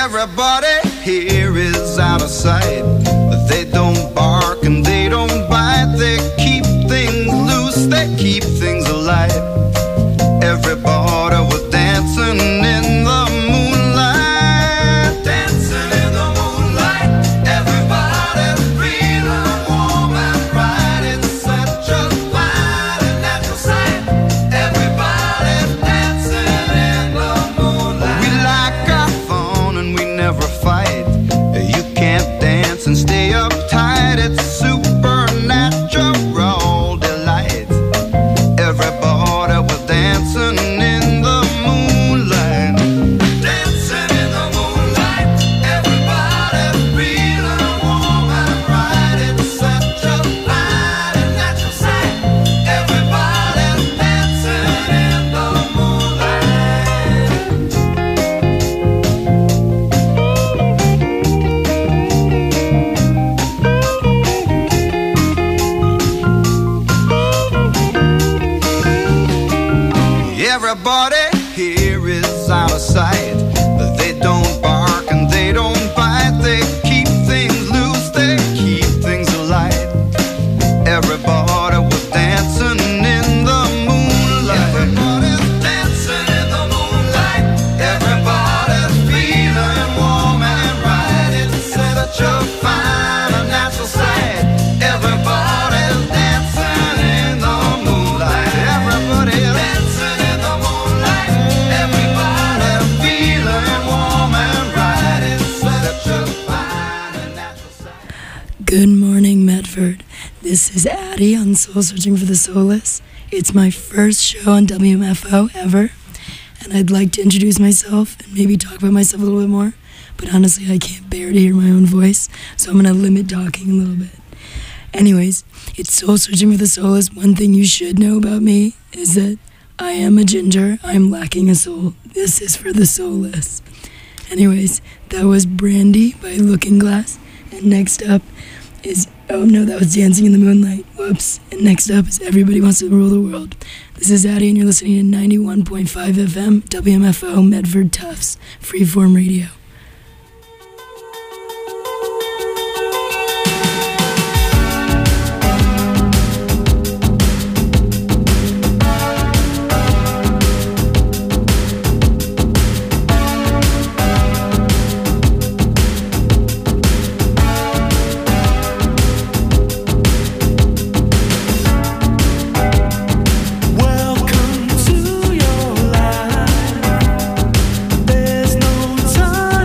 Everybody here is out of sight. They don't bark and they don't bite. They keep things loose, they keep things alive. Everybody was dancing in the moonlight. Dancing in the moonlight. Everybody's feeling warm and bright. It's such a fine and natural sight. Everybody's dancing in the moonlight. We like our fun and we never fight. You can't dance and stay uptight. It's supernatural delight. Everybody was dancing in the moonlight. Dancing in the moonlight. Everybody's feeling warm and bright. It's such a fine and natural sight. Everybody's dancing in the Everybody here is out of sight. They don't bark and they don't bite. They keep things loose, they keep things alive. Everybody was dancing in the moonlight. Everybody's dancing in the moonlight. Everybody's feeling warm and bright. It's such a fine and natural sight. Everybody's dancing in the moonlight. Everybody's dancing in the moonlight. Everybody's feeling warm and bright. It's such a fine and natural sight. Good morning, Medford. This is Addie on Soul Searching for the Soulless. It's my first show on WMFO ever, and I'd like to introduce myself and maybe talk about myself a little bit more, but honestly, I can't bear to hear my own voice, so I'm going to limit talking a little bit. Anyways, it's Soul Searching for the Soulless. One thing you should know about me is that I am a ginger. I'm lacking a soul. This is for the soulless. Anyways, that was Brandy by Looking Glass, and next up is, oh no, that was Dancing in the Moonlight. Whoops. And next up is Everybody Wants to Rule the World. This is Addie, and you're listening to 91.5 FM, WMFO, Medford Tufts, Freeform Radio. Welcome to your life. There's no time.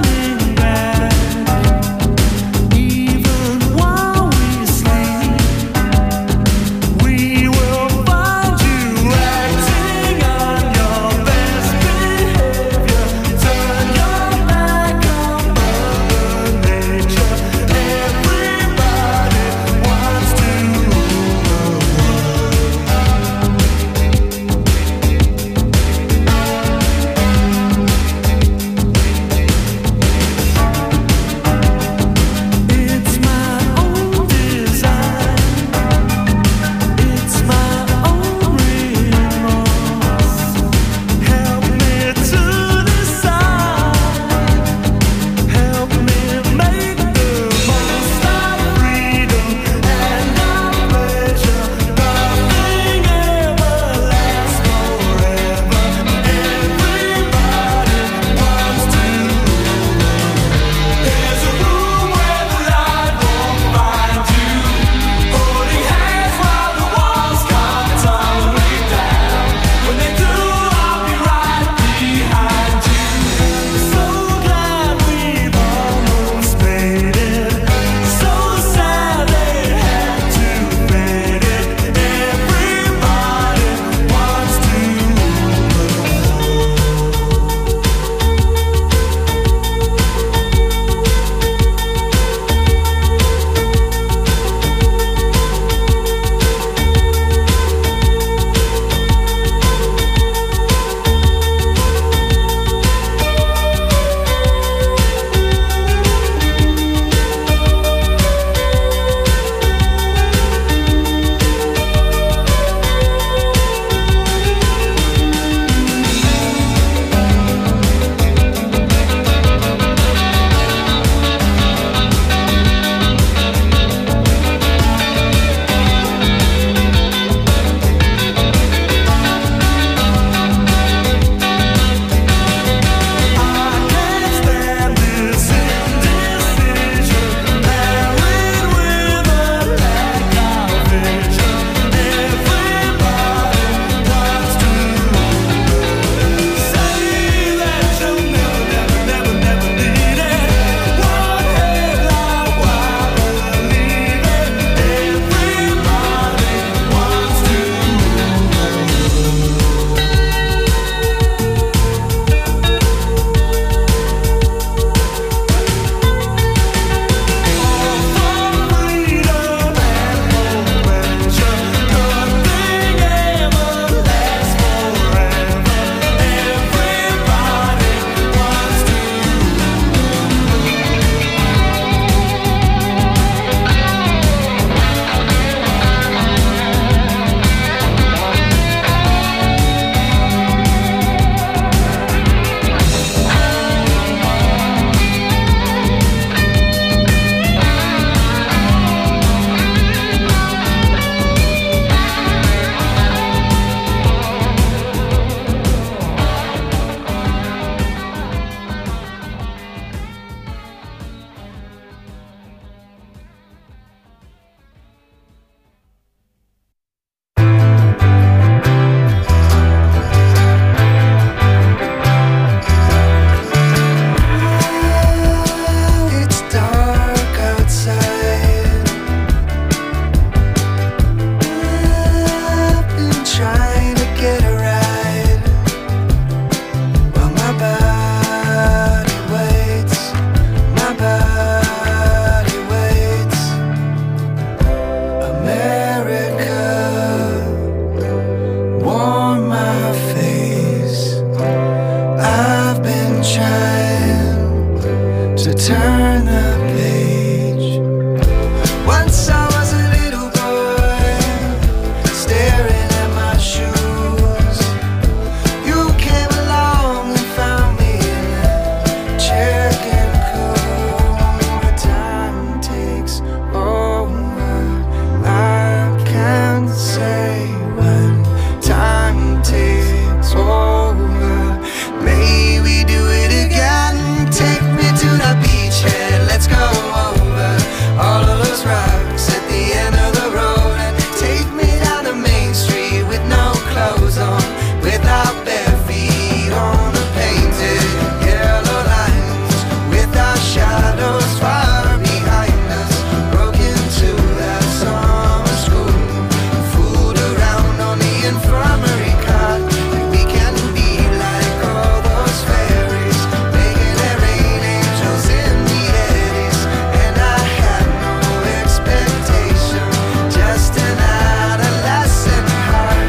turn the page. Once I was a little boy, staring at my shoes. You came along and found me in a chicken coop. But time takes over. I can't say when time takes over. May we do it again? Take me to the beachhead. Let's go over all of those rocks at the end of the road, and take me down the main street with no clothes on, without bare feet on the painted yellow lines, with our shadows far behind us, broke into that summer school, fooled around on the infirmary cot. We can be like all those fairies, making their rain angels in the eddies. And I had no expectation, just an adolescent heart.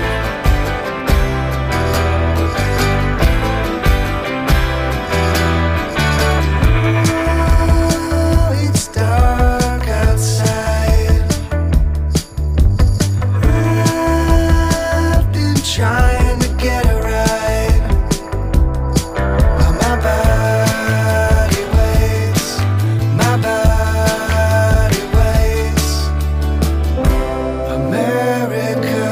Oh, it's dark outside. I've been trying to get it right, but my body waits, my body waits. America,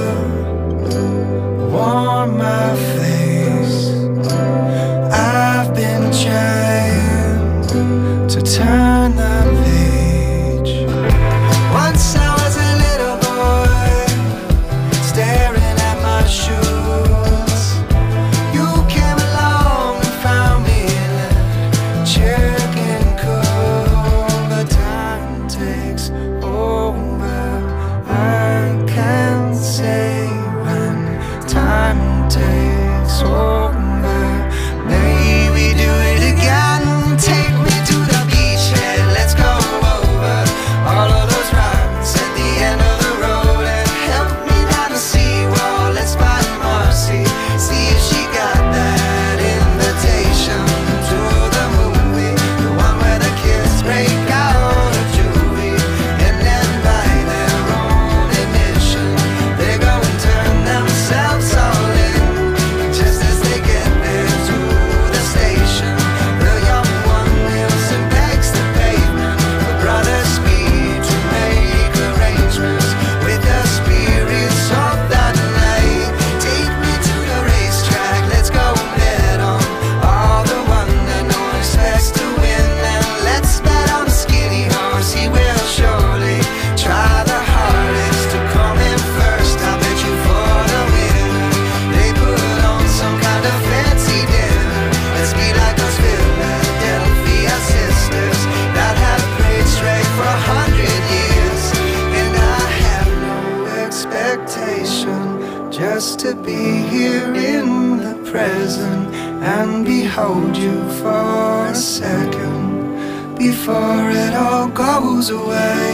warm my face. I've been trying to turn the page. Once I was a little boy, staring at my shoes. You came along and found me in a chicken coop. But time takes over. I can't say when time takes over. May we do it again? Take me to the beachhead. Let's go over all of those rocks at the end of the road, and help me down the seawall. Let's find Marcy, see if she got that invitation to the movie, the one where the kids break out of jewelry, and then buy their own admission. They go and turn themselves all in, just as they get there to the station. The young one kneels and begs the pavement for brother speed to make arrangements with the spirits of that night. Take me to the racetrack, let's go bet on all the one that no one expects to win. And let's bet on a skinny horse, he will surely try the hardest to come in first. I bet you for the winner, they put on some kind of fancy dinner. Let's be like those Philadelphia sisters that have prayed straight for 100 years. And I have no expectation, just to be here in the present and behold you for a second before it all goes away.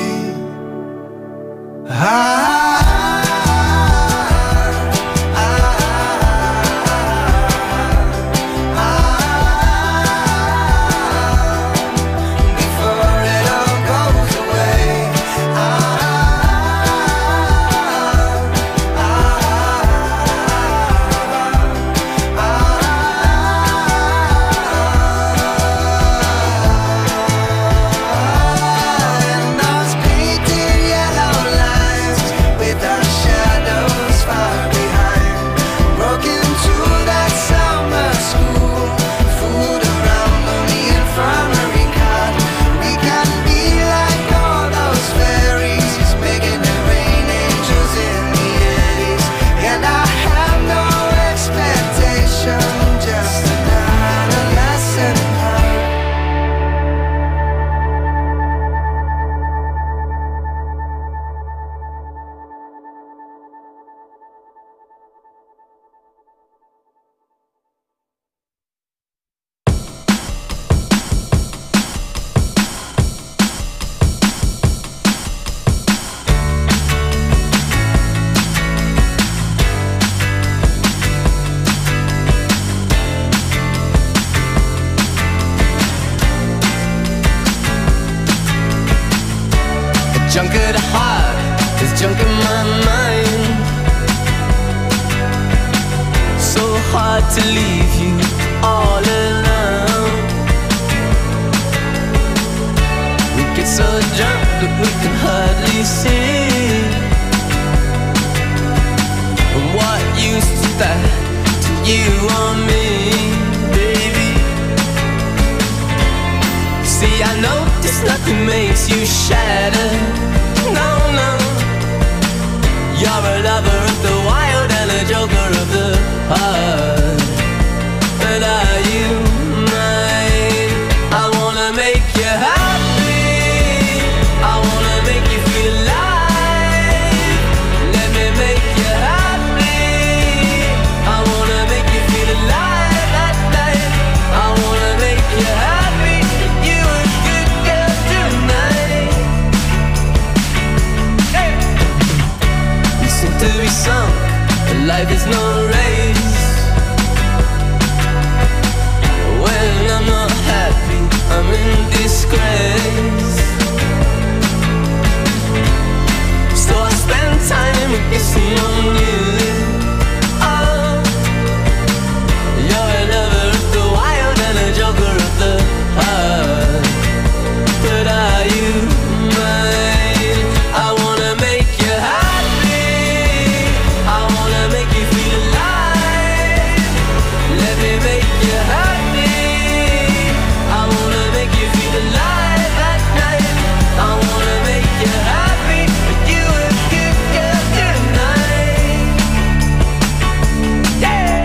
Before it all goes away. And those painted yellow lines with Junk at the heart, there's junk in my mind. So hard to leave you all alone. We get so drunk that we can hardly see. And what use is that to you or me, baby? See, I know this nothing makes you shatter. No, no. You're a lover of the wild and a joker of the heart. But are you mine? I wanna make you happy. I wanna make you feel alive. Let me make you happy. I wanna make you feel alive at night. I wanna make you happy. You a good girl tonight. Hey. You seem to be sunk, but life is no race. When I'm not happy, I'm in disgrace. So I spend time kissing on you. Oh, you're a lover of the wild and a joker of the heart. But are you mine? I wanna make you happy. I wanna make you feel alive. Let me make you happy. I wanna make you feel alive at night. I wanna make you happy. You a good girl tonight. Yeah.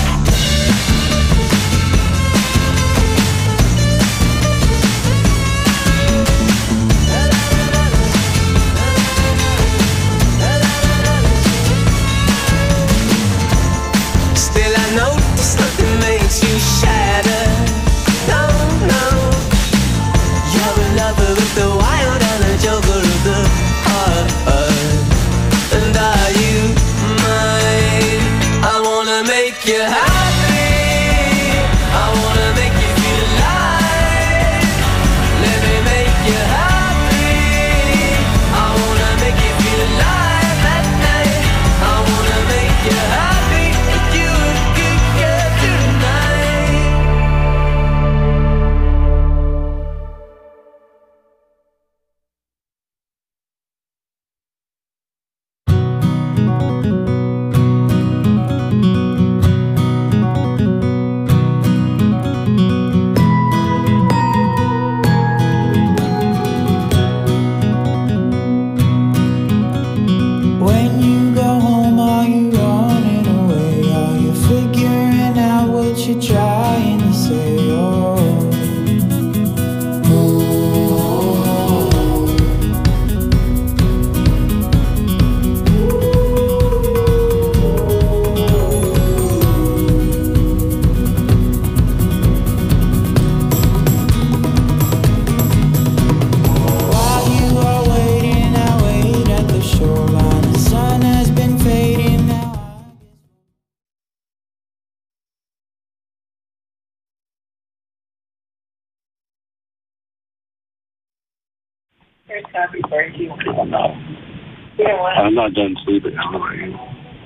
Still I notice nothing makes you shatter. No, no. You're a lover of the wild and a joker of the heart. And are you mine? I wanna make you happy. I wanna make you feel alive. Let me make you happy. I wanna make you feel alive at night. I wanna make you happy. You a good girl tonight. When you go home, are you running away? Are you figuring out what you're trying to say? Oh. While you are waiting, I wait at the shoreline. The sun has been fading now. Here's happy birthday. I'm not done sleeping. How are you?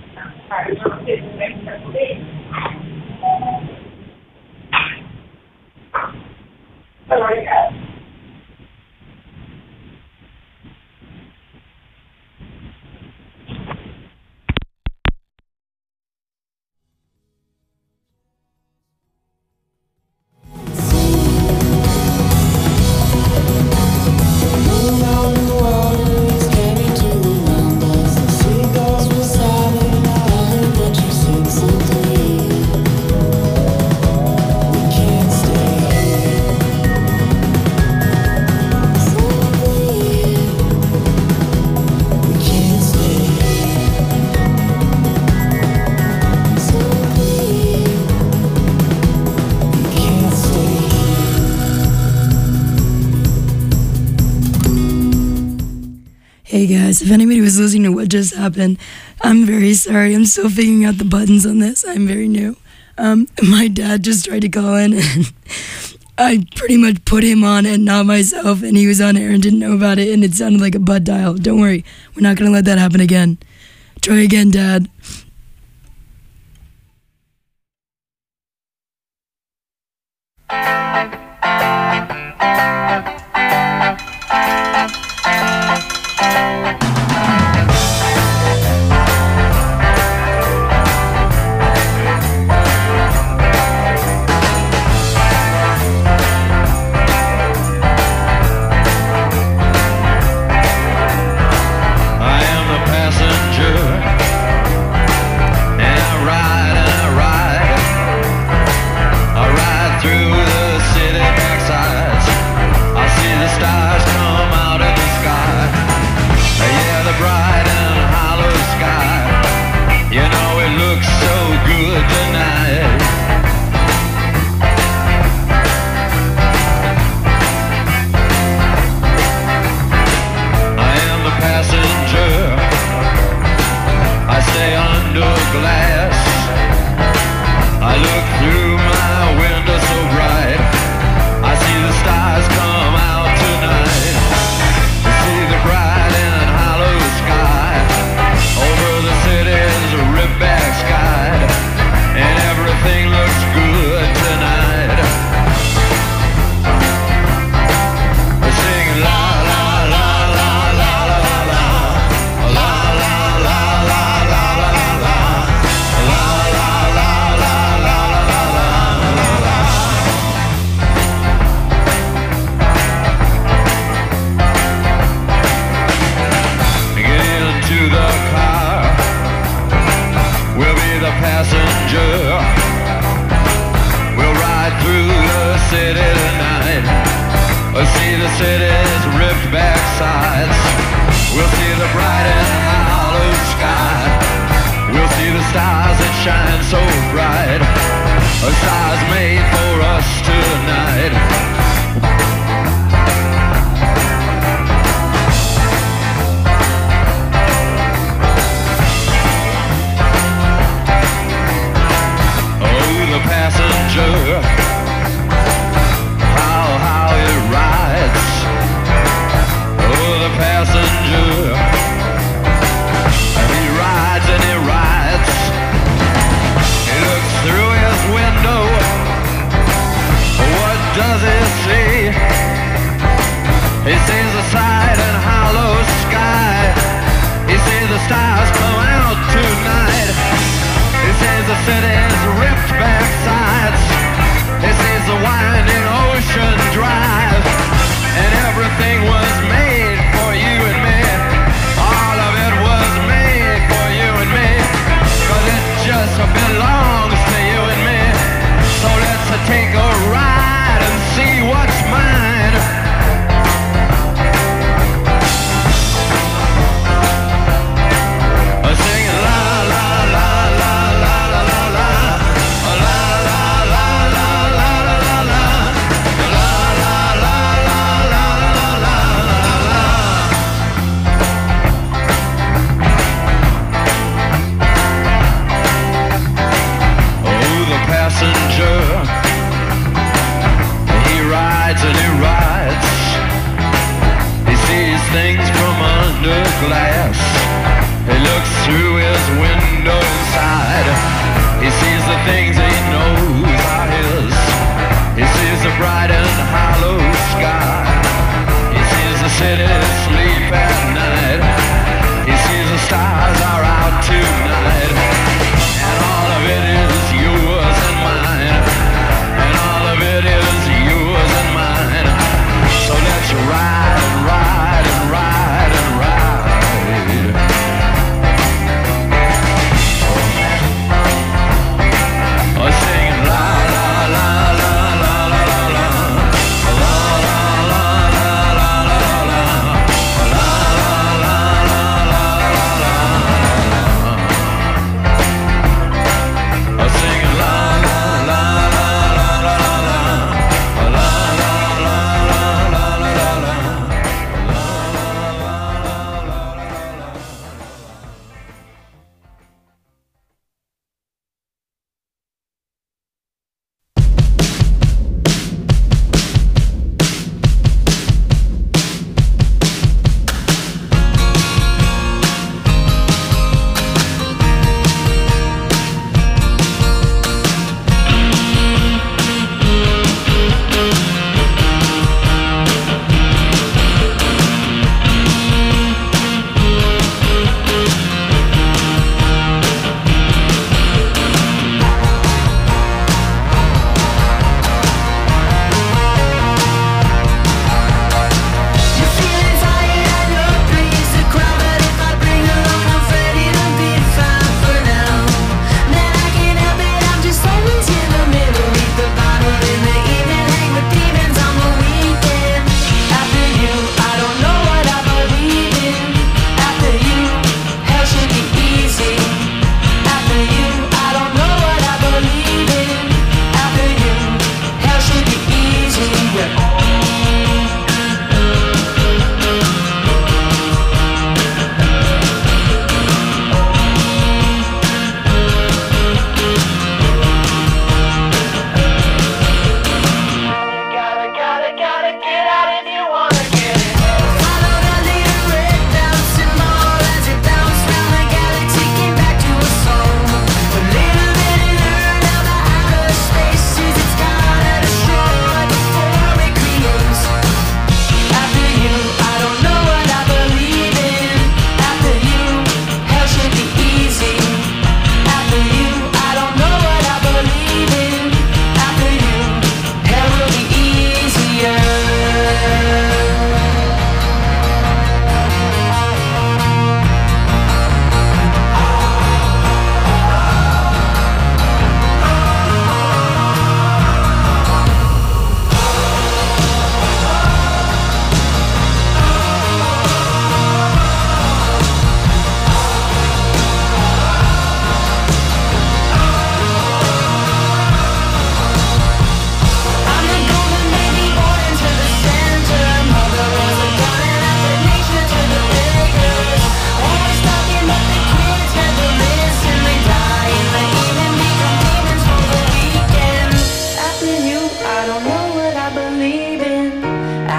Moon on the water is getting to around us. The seagulls were silent. I heard what you said simply. We can't stay here. We can't stay here. We can't stay here. Hey guys, if anybody was listening to what just happened, I'm very sorry. I'm still figuring out the buttons on this. I'm very new. My dad just tried to call in and I pretty much put him on and not myself, and he was on air and didn't know about it, and it sounded like a butt dial. Don't worry, we're not going to let that happen again. Try again, Dad. I am the passenger, and I ride through the city backsides. I see the stars come out in the sky. Yeah, the bright and hollow sky. You know it looks so good tonight. I am the passenger. I stay under glass. I look through my window so bright. I see the stars come out tonight. I see the bright and hollow sky. Over the city's ripped back sky. And everything looks good tonight. I sing la la la la la la la. La la la la la la la. La la la la la la la. Get into the car. We'll be the passenger. We'll ride through the city tonight. We'll see the city's ripped back sides. We'll see the bright and hollow sky. We'll see the stars that shine so bright. A stars made for us tonight. Oh, the passenger, how it rides. Oh, the passenger, he rides and he rides. He looks through his window. What does he see? He sees the side and hollow sky. He sees the stars come out tonight. He sees the city's ripped back sides. He sees the winding ocean drive. And everything was made for you and me. All of it was made for you and me. 'Cause it just belongs to you and me. So let's take a ride and see what's mine. Singing la la la la la la la la.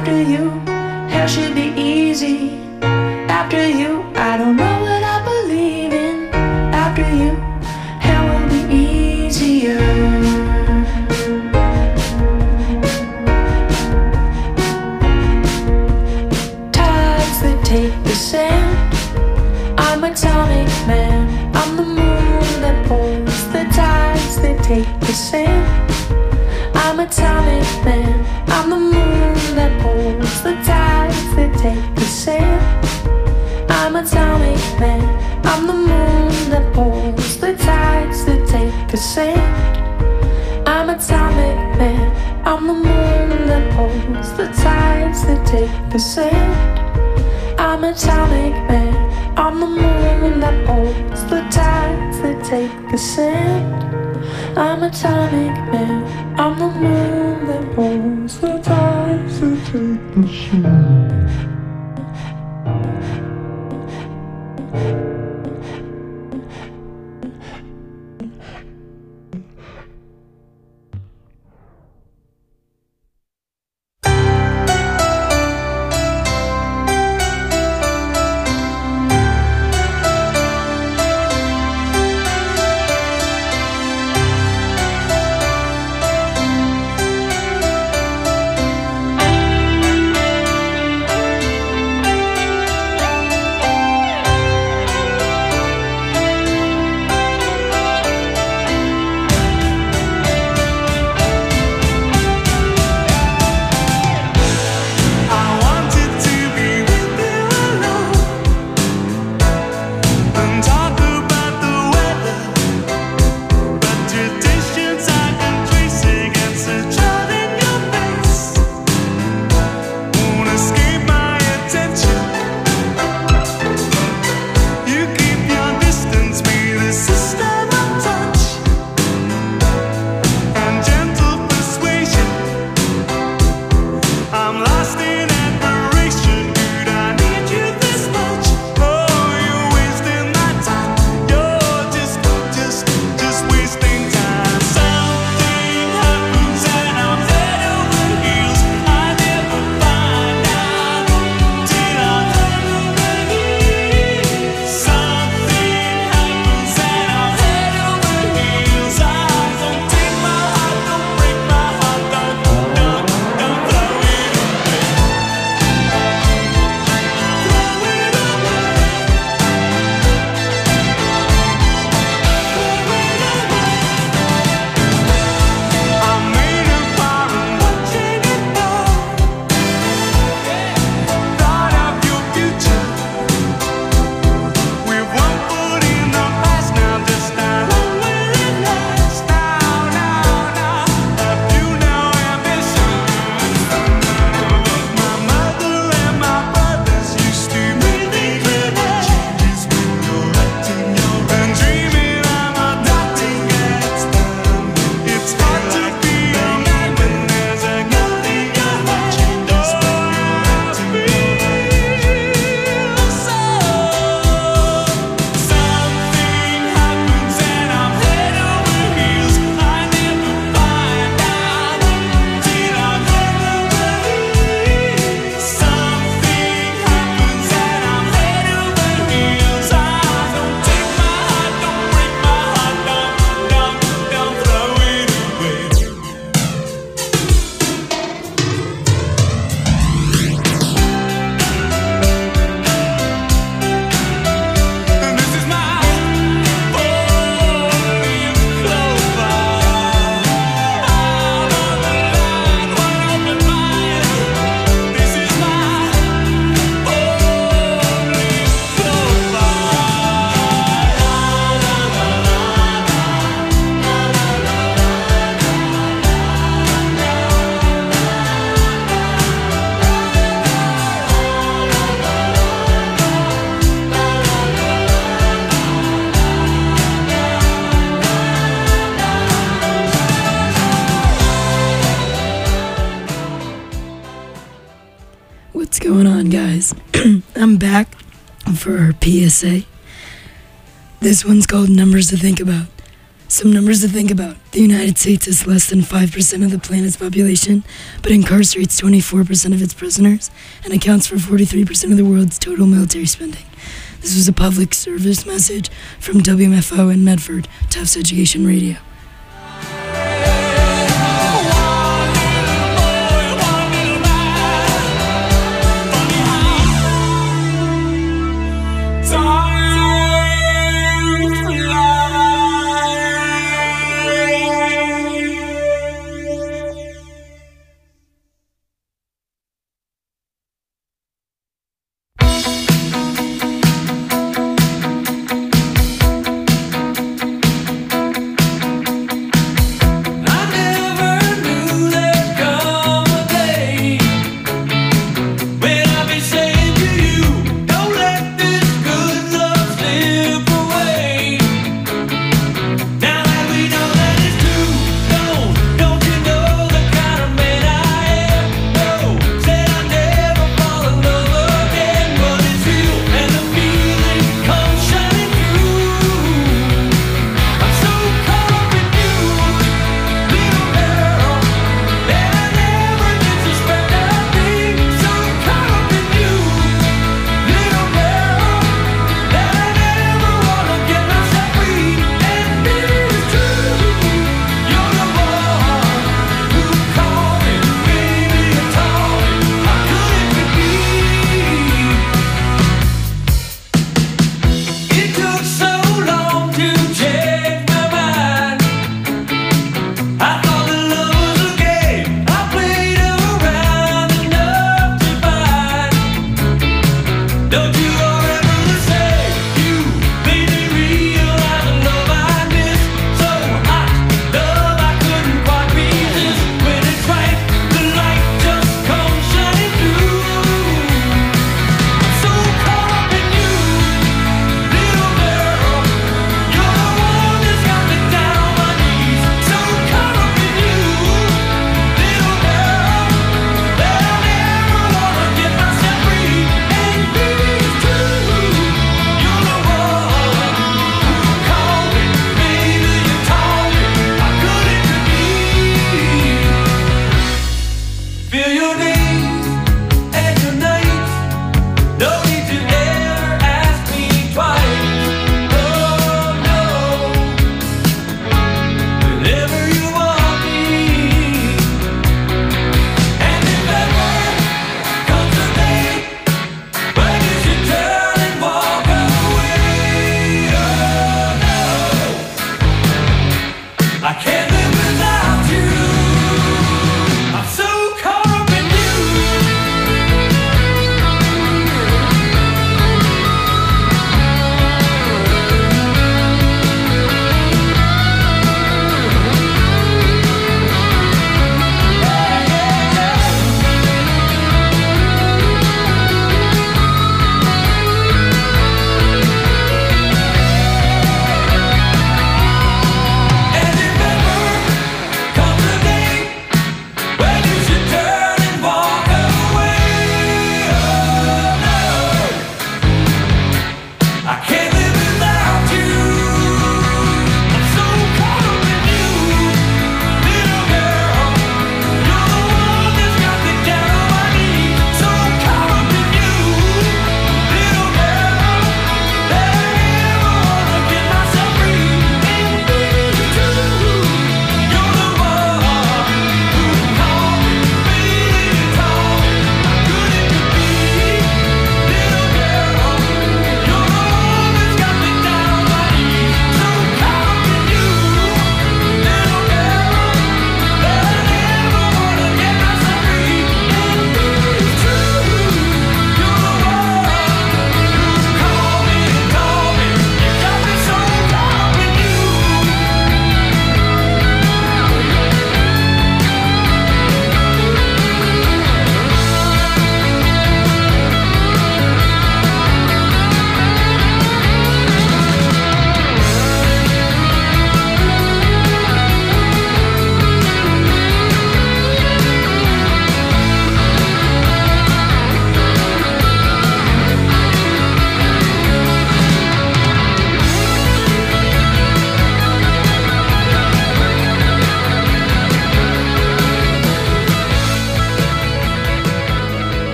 After you, hell should be easy. After you, I don't know what I believe in. After you, hell will be easier. Tides that take the sand. I'm atomic man. I'm the moon that pulls the tides that take the sand. I'm atomic man. I'm the moon that pulls the tides that take the sand. I'm atomic man. I'm the moon that pulls the tides that take the sand. I'm atomic man. I'm the moon that pulls the tides that take the sand. I'm atomic man. I'm the moon that pulls the tides that take the sand. I'm atomic man. I'm the moon that pulls the tides that take the sand. going on, guys? I'm back for our PSA. This one's called Numbers to Think About. Some numbers to think about. The United States has less than 5% of the planet's population, but incarcerates 24% of its prisoners and accounts for 43% of the world's total military spending. This was a public service message from WMFO in Medford, Tufts Education Radio.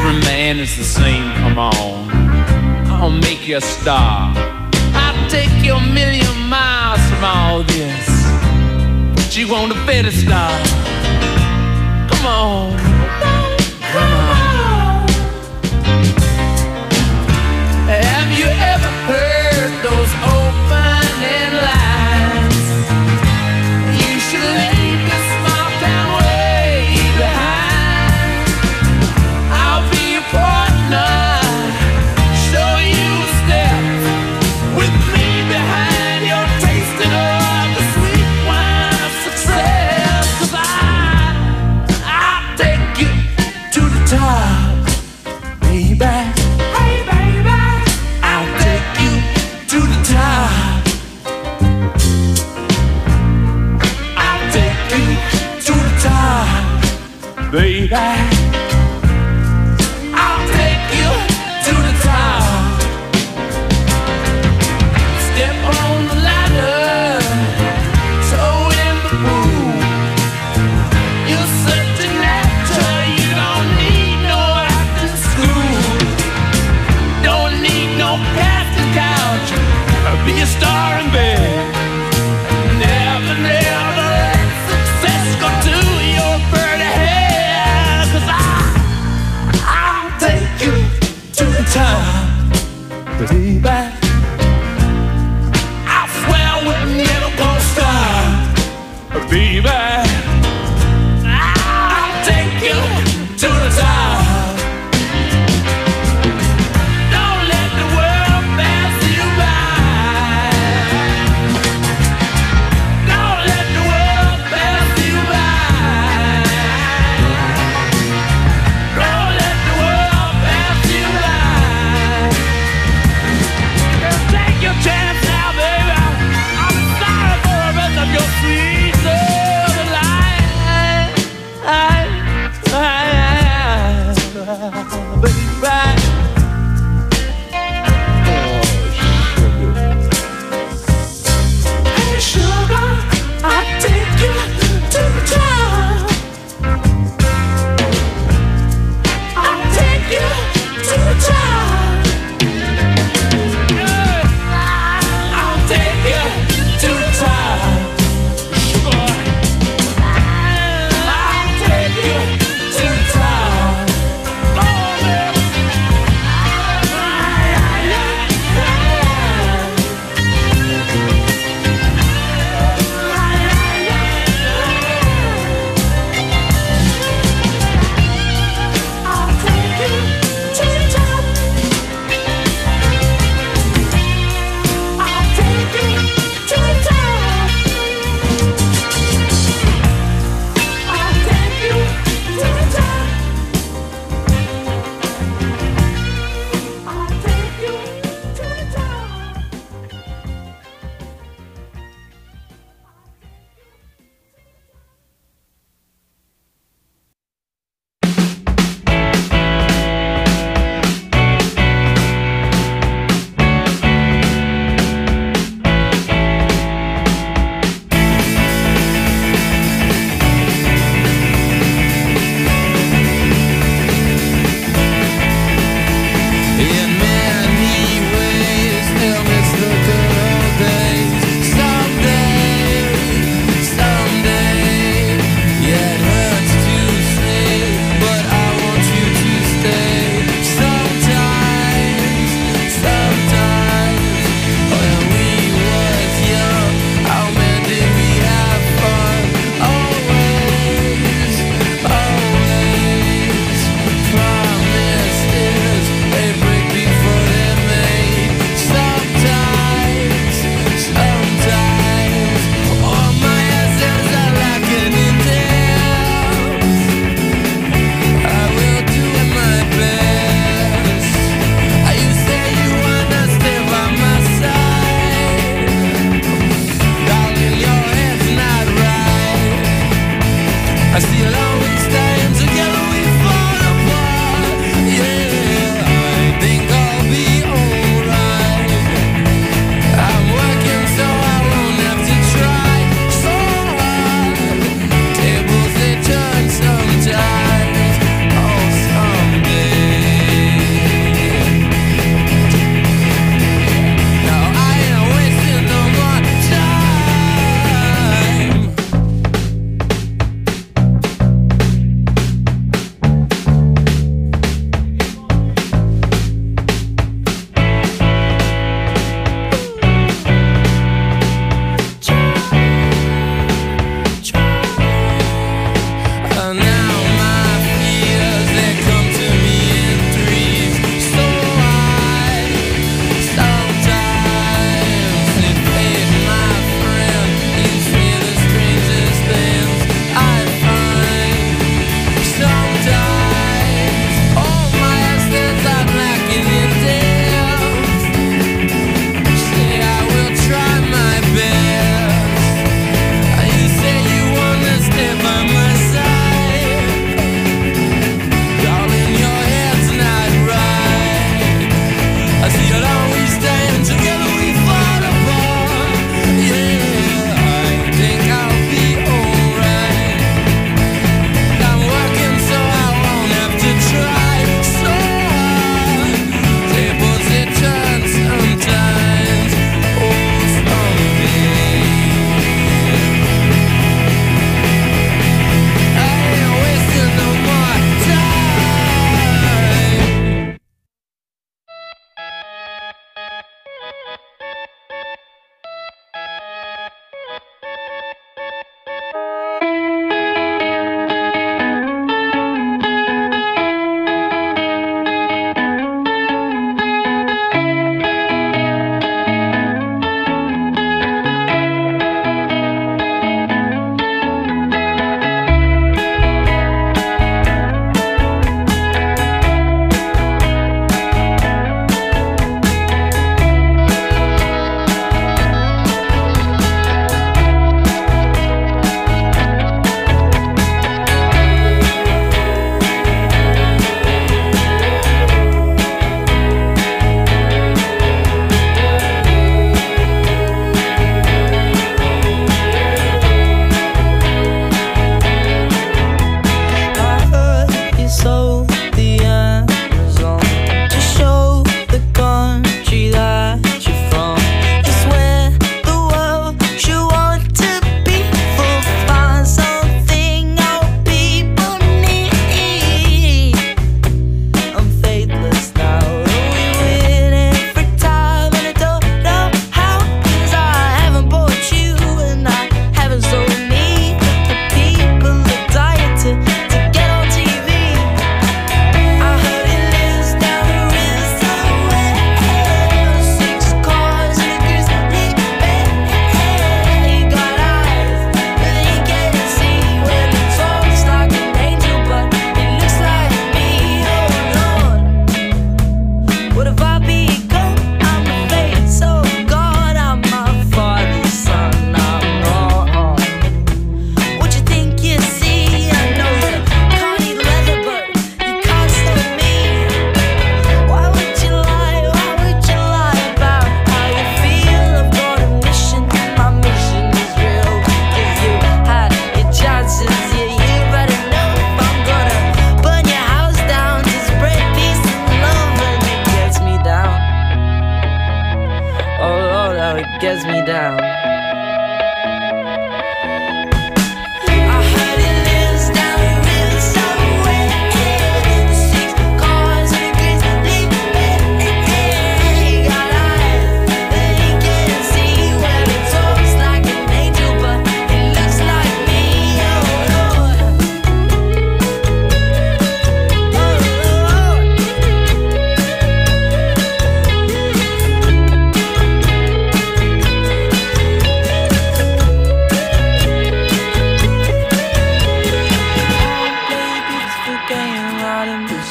every man is the same, come on. I'll make you a star. I'll take you a million miles from all this, but you want a better star. Come on, come on. Have you ever heard those opening lines? You should leave this small town way behind. I'll be your partner, show you a step with me behind your tasting of the sweet wine of success. 'Cause I'll take you to the top, baby. Hey, baby, I'll take you to the top. I'll take you to the top, baby. I'll take you to the top. Step on the ladder, toe in the pool. You're such an actor, you don't need no acting school. Don't need no casting couch, be a star in bed. Never, never let success go to your pretty head. 'Cause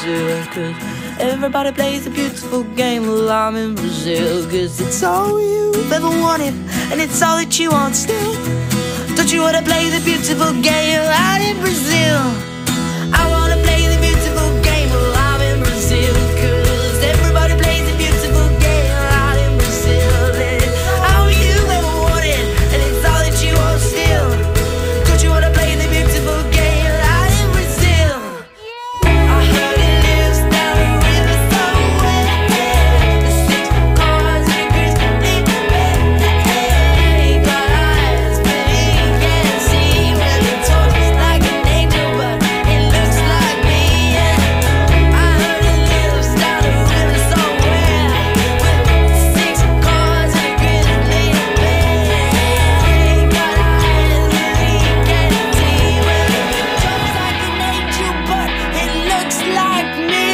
Brazil. Cause everybody plays a beautiful game. Well, I'm in Brazil. Cause it's all you've ever wanted, and it's all that you want still. Don't you wanna play the beautiful game out in Brazil? I wanna play the beautiful game while I'm in Brazil. Cause everybody plays the beautiful game out in Brazil. And it's all you've ever wanted, and it's all that you want still. Don't you wanna play the beautiful game out in Brazil? I heard it lives down the river somewhere. The 6 cars and Chris leave the bed. Got eyes, but he can't see. Well, he talks like an angel, but he looks like me. I heard it lives down the river somewhere. With 6 cars and Chris leave the bed. Got eyes, but he can't see. Well, he talks like an angel, but he looks like me.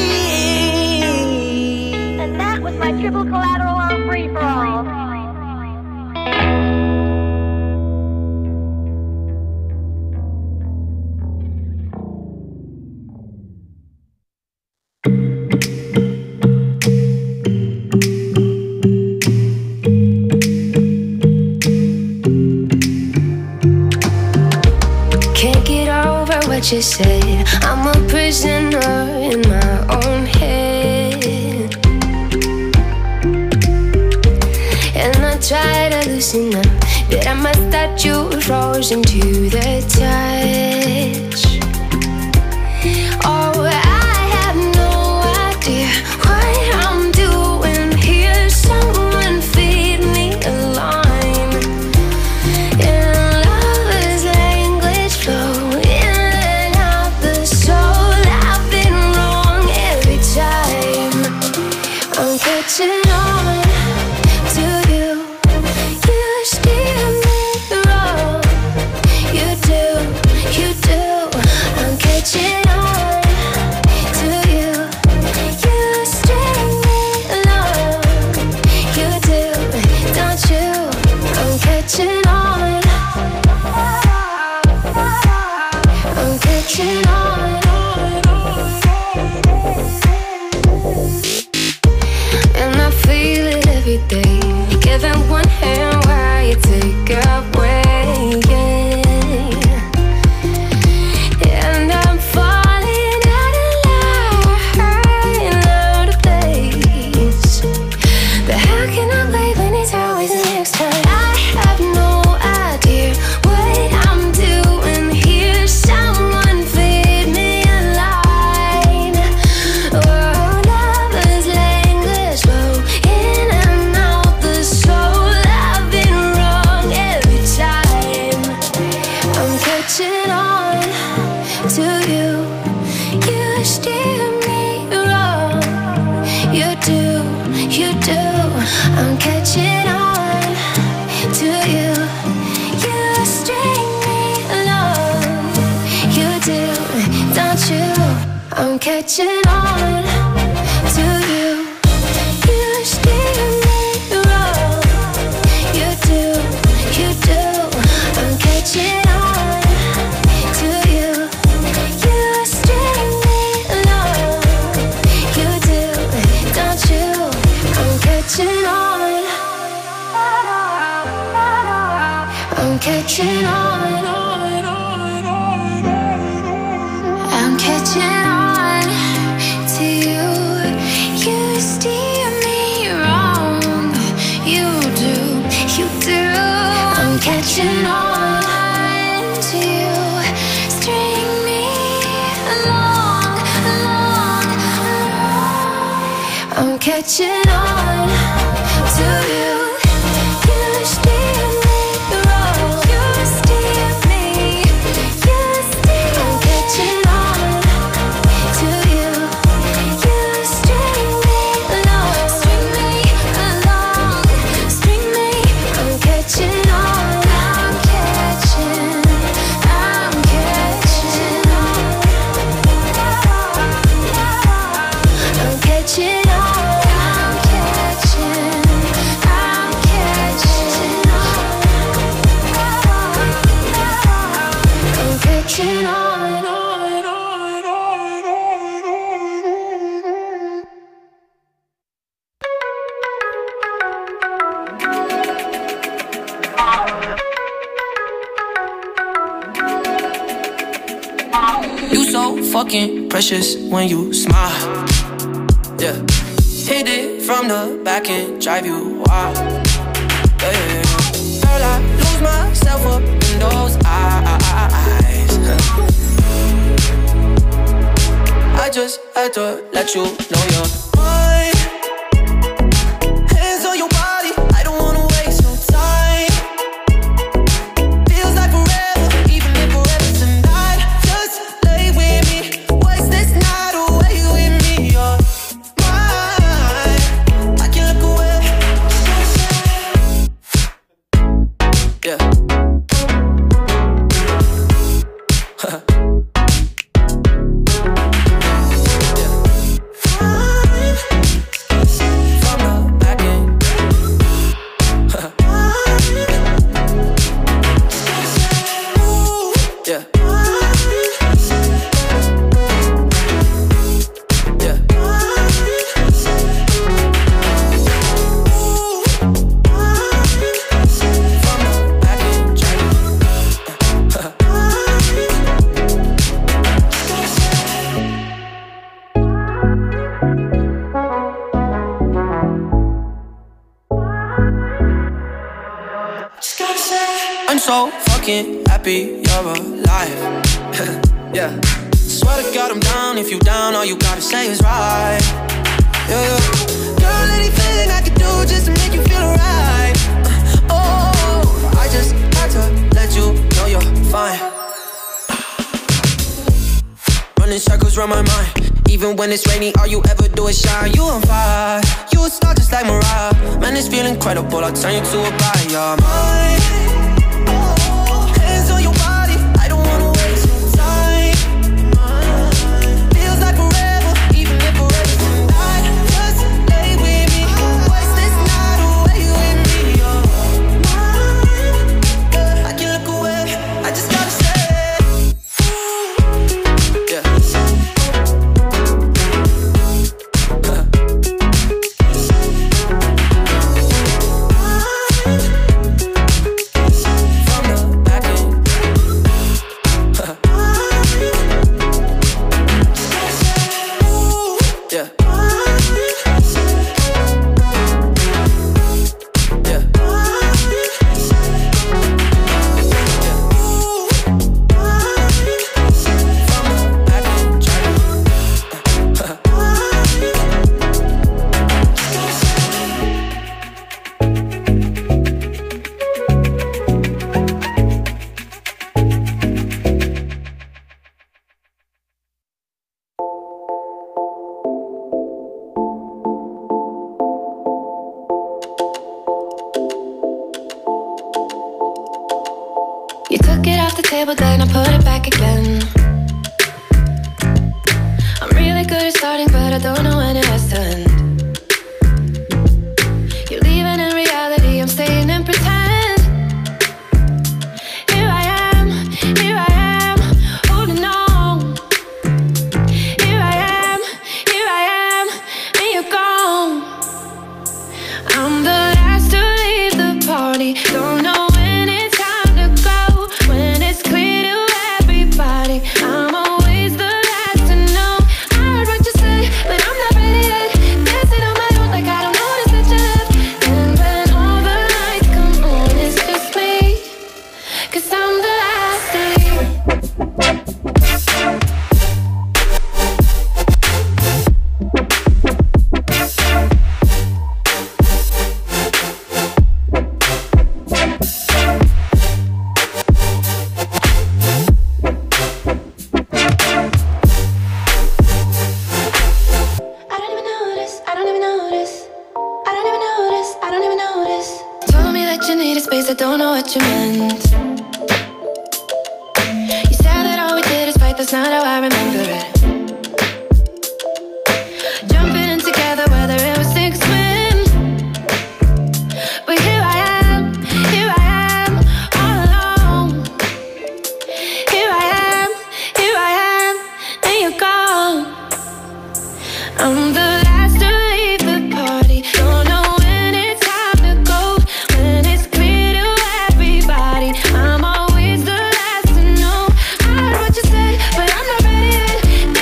And that was my triple collateral on free for all. Can't get over what you said. I'm a prisoner in my own head, and I try to loosen up, but I'm a statue frozen to the touch. Oh, I have no idea what I'm doing here. Someone feed me a line. And lover's language flow in and out the soul. I've been wrong every time. I'm catching on to you. You steer me wrong. You do, you do. I'm catching on to you. You string me along. You do, don't you? I'm catching on. I'm catching on. And I feel it every day. Giving one hand while you take away. And I'm falling out of line, out of place. But how can I wait when it's always the next time? I have no idea what I'm doing here. Someone feed me a line. Oh, lover's language flow in and out the soul. I've been wrong every time. I'm catching on to you. You steer me wrong. You do, you do. I'm catching on to you. You string me along. You do, don't you? I'm catching on to you. You steer me wrong. You do, you do. I'm catching on to you. You string me along. You do, don't you? I'm catching on. I'm catching on. I'm catching on to you. You steer me wrong. You do, you do. I'm catching on to you. String me along, along, along. I'm catching on to you. You steer me wrong. You steer me. You steer. I'm catching on to you. You string me along. String me along. String me. I'm catching on. I'm catching. I'm catching on. I'm catching on. I'm catching. fucking precious when you smile. Yeah, hit it from the back and drive you wild. Yeah, yeah, yeah. Girl, I lose myself up in those eyes. I just had to let you know you're mine. Hands on your body, I don't wanna waste no time. Feels like forever, even if forever's tonight. Just lay with me, waste this night away with me. You're mine, I can't look away. Yeah. I'm so fucking happy you're alive. Yeah. Swear to God I'm down. If you down, all you gotta say is right. Yeah, yeah. Girl, anything I could do just to make you feel alright. Oh, I just had to let you know you're fine. Running circles around my mind. Even when it's rainy, all you ever do is shine. You on fire, you a star just like Mariah. Man, this feel incredible, I'll turn you to a buyer. You're mine. Hands on your body, I don't wanna waste no time. Feels like forever, even if forever's tonight. Just lay with me, waste this night away with me. You're mine, I can't look away, I just gotta say. Yeah. You took it off the table, then I put it back again. I'm really good at starting, but I don't know when it has to end. You're leaving in reality, I'm staying in pretend. Here I am, holding on. Here I am, and you're gone. I'm the last to leave the party, don't know. I'm always the last to know. I heard what you said, but I'm not ready yet. Dancing on my own like I don't notice that you left. And when all the lights come on, it's just me, 'cause I'm the last to leave. I don't know what you meant. You said that all we did is fight, that's not how I remember it. Jumping in together, whether it was sink or swim. But here I am, all alone. Here I am, and you're gone. I'm the last to leave the party. Don't know when it's time to go. When it's clear to everybody, I'm always the last to know. I heard what you said, but I'm not ready yet.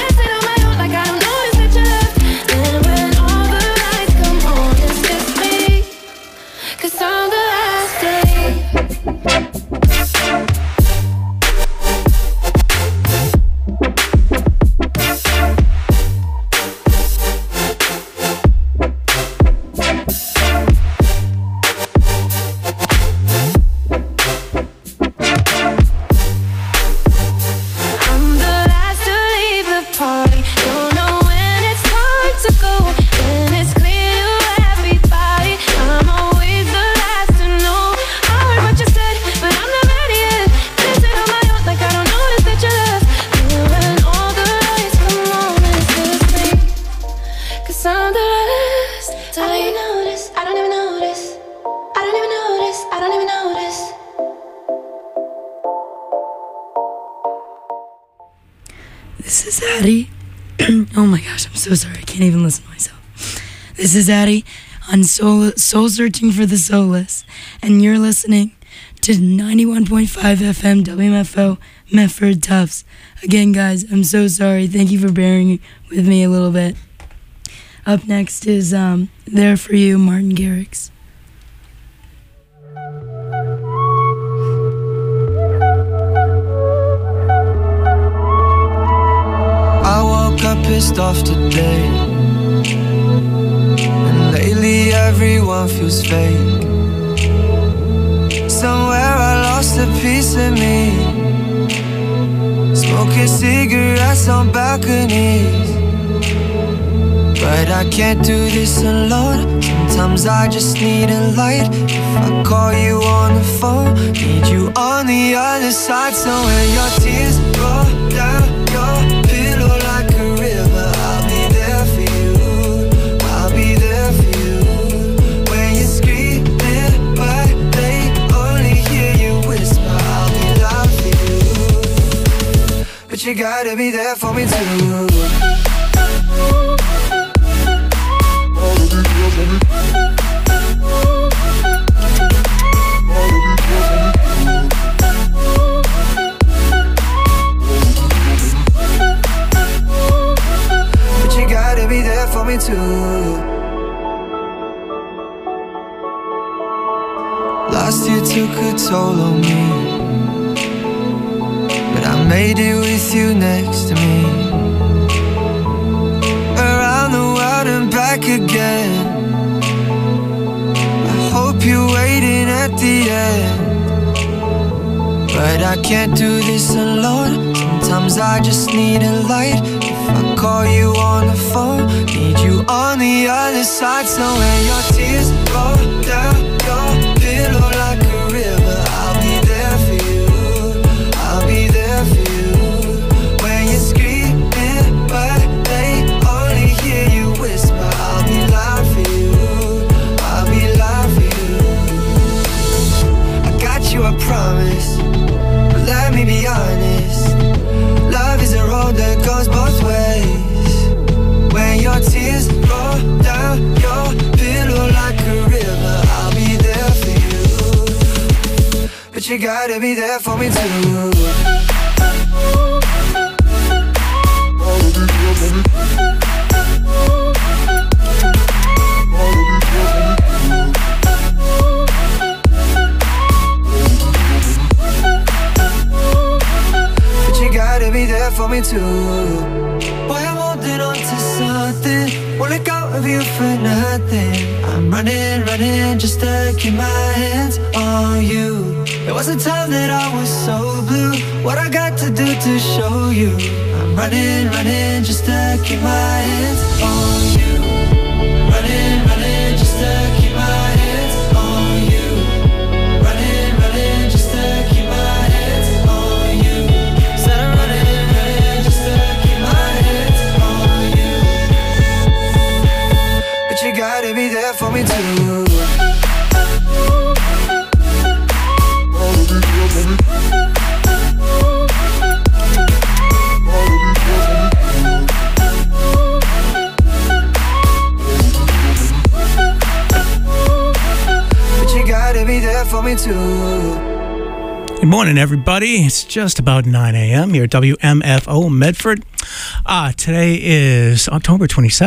face on the list. I don't even notice, I don't even notice. I don't even notice, I don't even notice. This is Addie. Oh my gosh, I'm so sorry. I can't even listen to myself. This is Addie on Soul Searching for the Soulless, and you're listening to 91.5 FM WMFO Medford Tufts. Again, guys, I'm so sorry. Thank you for bearing with me a little bit. Up next is There For You, Martin Garrix. I woke up pissed off today, and lately everyone feels fake. Somewhere I lost a piece of me, smoking cigarettes on balconies. But I can't do this alone. Sometimes I just need a light. If I call you on the phone, need you on the other side. So when your tears roll down your pillow like a river, I'll be there for you, I'll be there for you. When you're screaming but they only hear you whisper, I'll be loud for you. But you gotta be there for me too. But you gotta be there for me too. Last year took a toll on me, but I made it with you next to me. Around the world and back again. I hope you're waiting at the end. But I can't do this alone. Sometimes I just need a light. If I call you on the phone, need you on the other side. So when your tears roll down your pillow like a river, I'll be there for you, I'll be there for you. When you're screaming but they only hear you whisper, I'll be loud for you, I'll be loud for you. I got you, I promise. But let me be honest, love is a road that goes both ways. When your tears roll down your pillow like a river, I'll be there for you. But you gotta be there for me too. Be there for me too. Boy, I'm holding on to something, won't let go of you for nothing. I'm running, running just to keep my hands on you. There was a time that I was so blue. What I got to do to show you? I'm running, running just to keep my hands on you. Running, running just to keep my hands on you. Running, running just to keep my hands on you. Said I'm running. You gotta be there for me too. But you gotta be there for me too. Good morning, everybody. It's just about 9 a.m. here at WMFO Medford. Today is October 27th.